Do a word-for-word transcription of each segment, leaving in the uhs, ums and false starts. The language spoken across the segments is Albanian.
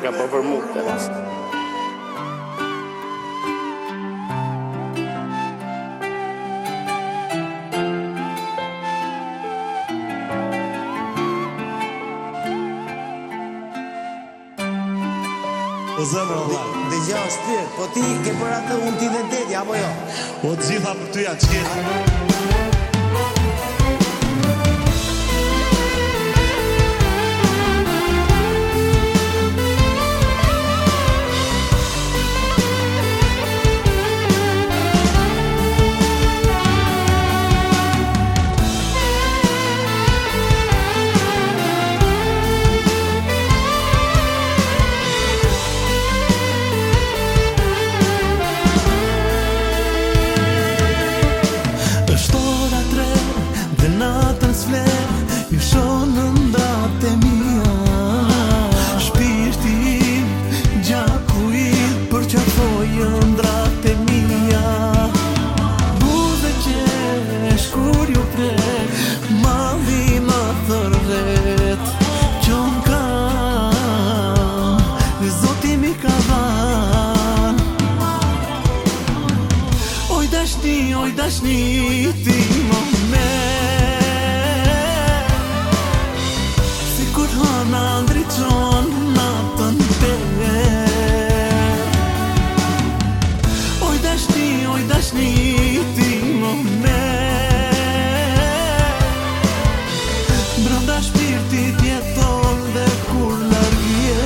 ka po për mu këtë rast. O zemra valla. Dhe gjë është pyet, po ti ke për atë unë ti dhe dedi, apo jo? O të gjitha për ty janë ç'ke. Natën s'fler, ju shonë ndratë e mia. Shpirti gjaku i për qafojë ndratë e mia. Buzë qesh kur ju prek, malli në thërret. Qon kam, dhe Zoti mi ka dhan. Oj dashni, oj dashni ti më me. Hana ndriçon natën ter. Oj dashni, oj dashni ti më merr. Brenda shpirtit jeton dhe kur larg je.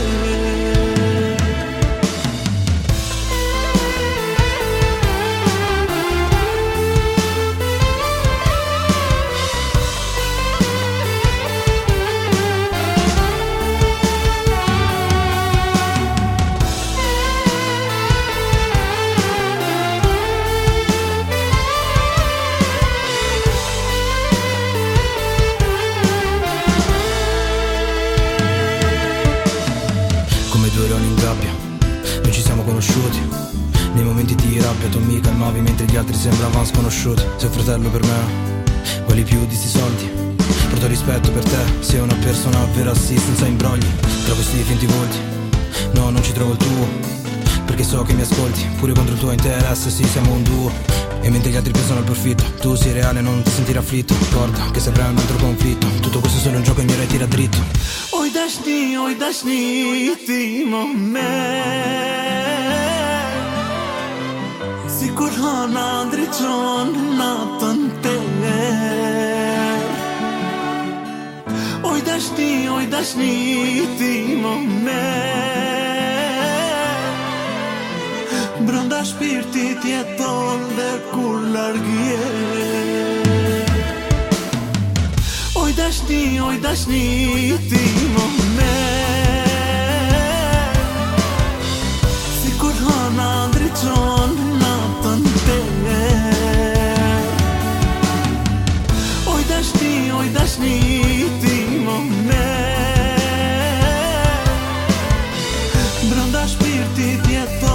Due leoni in gabbia, noi ci siamo conosciuti. Nei momenti di rabbia tu mi calmavi mentre gli altri sembravano sconosciuti. Sei un fratello per me, vali più di sti soldi. Porto rispetto per te, sei una persona vera sì, senza imbrogli. Tra questi finti volti, no non ci trovo il tuo, perché so che mi ascolti, pure contro il tuo interesse sì siamo un duo. E mentre gli altri pensano al profitto, tu sei reale non ti sentire afflitto. Ricorda che sempre un altro conflitto, tutto questo è solo un gioco e mi retira dritto. Oj dashni, oj dashni ti më merr. Sikur hana ndriçon natën ter. Oj dashni, oj dashni ti më merr. Brenda shpirtit jeton dhe kur larg je. Oj dashni, oj dashni ti më merr. Sikur hana ndriçon natën ter. Oj dashni, oj dashni ti më merr. Brenda shpirtit jeton